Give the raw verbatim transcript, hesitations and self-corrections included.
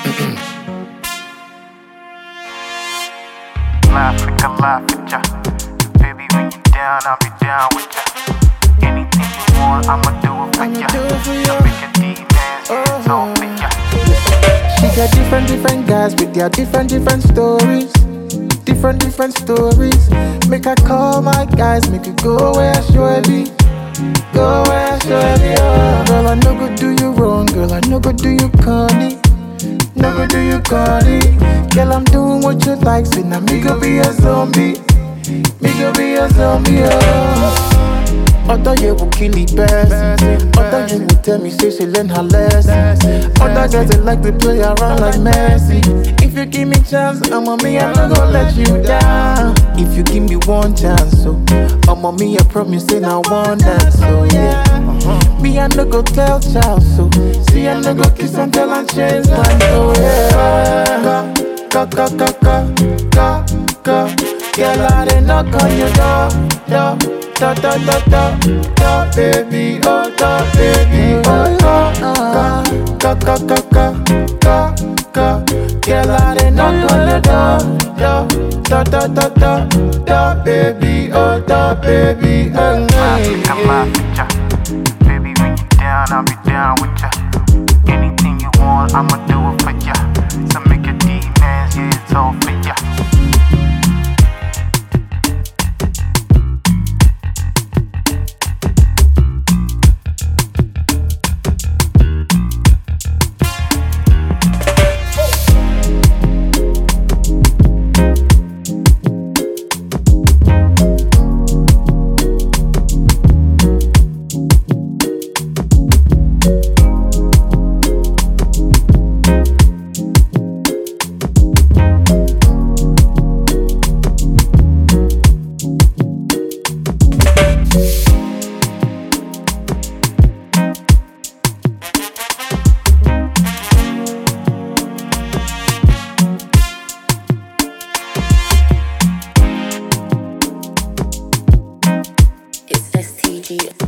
Laugh, we can laugh with ya. Baby, when you down, I'll be down with ya. Anything you want, I'ma do it for ya. So make a deep dance, yeah, it's all for ya. She got different, different guys with their different, different stories. Different, different stories. Make her call my guys, make her go where surely. Go where surely, oh. Girl, I no go do you wrong, girl, I no go do you corny. No go do you corny. Girl, I'm doing what you like, so now me go be a zombie. Me go be a zombie, oh. Other you will kill the best. Other you will tell me, say she learn her lesson. Other guys they like to play around like Messi. If you give me chance, I'm on me, I'm not gonna let you down. If you give me one chance, so I'm on me, I promise say I want that, so yeah. Uh-huh. Me, I no go tell child, so see I no go kiss and tell and change my so yeah. Ka, ka, ka, ka, ka, ka. Girl, I did knock on your door, door. Da da da da da baby, oh da baby, oh da da ka ka ka ka ka ka. Girl, I did knock on the door, da da da da da baby, oh da baby, oh Laugh, we can laugh with ya. Baby, when you down, I'll be down with ya. Anything you want, I'ma do it for ya. So make a deep dance, yeah, it's all for ya. It's S T G.